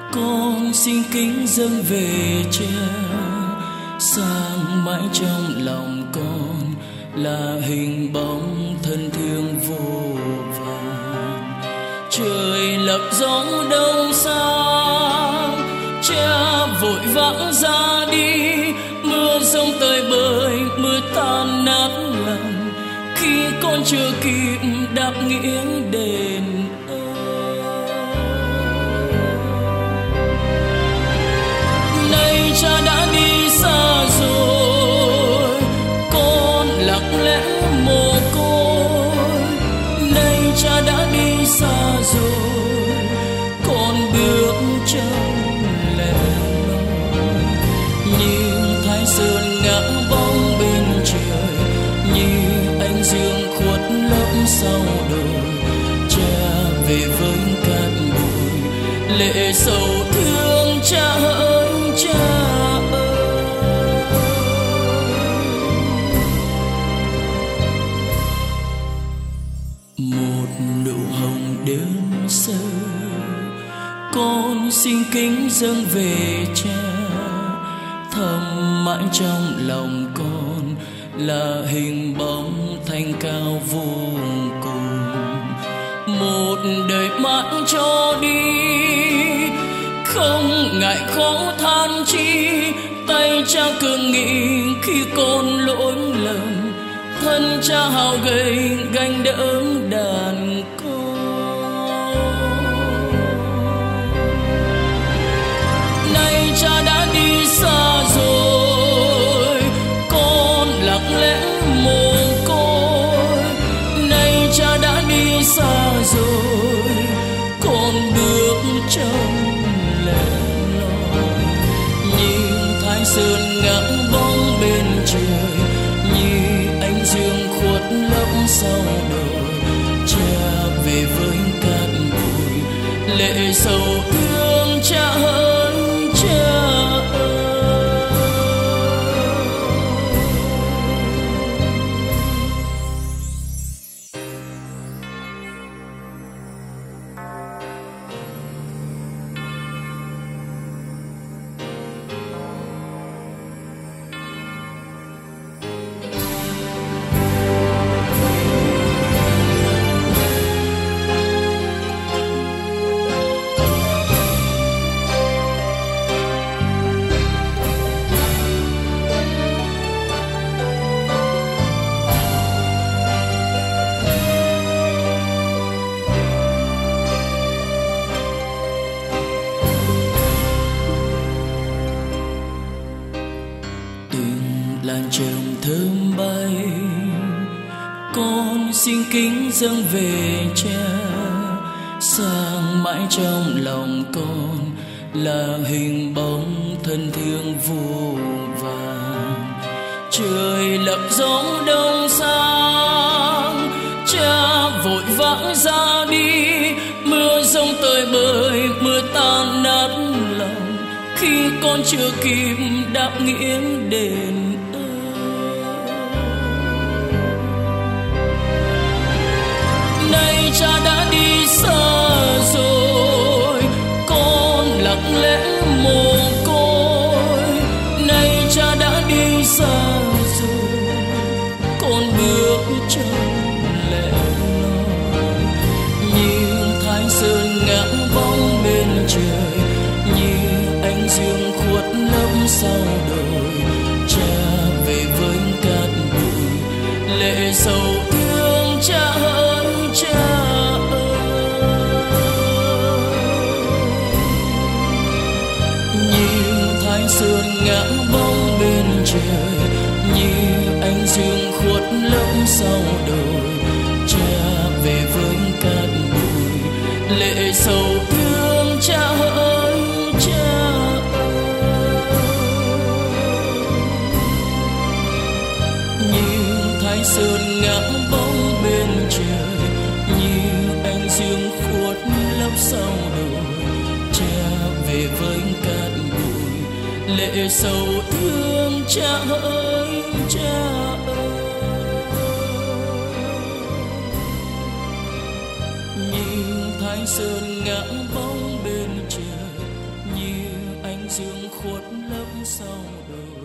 con xin kính dâng về Cha, sang mãi trong lòng con là hình bóng thân thương vô vàn. Trời lặng gió đông sang, Cha vội vã ra đi, mưa giông tơi bời, mưa tan nát lòng khi con chưa kịp đáp nghĩa đền ơn. Nay Cha đã đi xa rồi, con lặng lẽ mồ côi. Nay Cha đã đi xa rồi, con bước trong lẻ loi. Như Thái Sơn ngã bóng bên trời, như ánh dương khuất lấp sau đồi. Cha về với cát bụi, lệ sầu thương Cha ơi, Cha ơi. Một nụ hồng đơn sơ, con xin kính dâng về Cha, thầm mãi trong lòng con là hình bóng thanh cao vô cùng. Một đời mãi cho đi, không ngại khó than chi, tay Cha cường nghị khi con lỗi lầm, thân Cha hao gầy gánh đỡ đàn con. Nay Cha đã đi xa rồi, con lặng lẽ mồ côi. Nay Cha đã đi xa rồi, con bước trong lẻ loi. Như Thái Sơn ngã bóng bên trời, như ánh dương khuất lấp sau đồi. Cha về với cát bụi, lệ sầu thương Cha ơi, Cha ơi. Làn trầm thơm bay, con xin kính dâng về Cha, sang mãi trong lòng con là hình bóng thân thương vô vàn. Trời lặng gió đông sang, Cha vội vã ra đi, mưa giông tơi bời, mưa tan nát lòng khi con chưa kịp đáp nghĩa đền ơn. Nay Cha đã đi xa rồi, con lặng lẽ mồ côi. Nay Cha đã đi xa rồi, con bước trong lẻ loi. Như Thái Sơn ngã bóng bên trời, như ánh dương khuất lấp sau đồi. Cha về với cát bụi, lệ sầu thương Cha ơi, Cha ơi. Như Thái Sơn ngã bóng bên trời, như ánh dương khuất lấp sau đồi. Cha về với cát bụi, lệ sầu thương Cha ơi, Cha ơi. Như Thái Sơn ngã bóng bên trời, như ánh dương khuất lấp sau đồi. Cha về với cát bụi, lệ sầu thương Cha ơi, Cha ơi. Như Thái Sơn ngã bóng bên trời, dương khuất lấp sau đầu.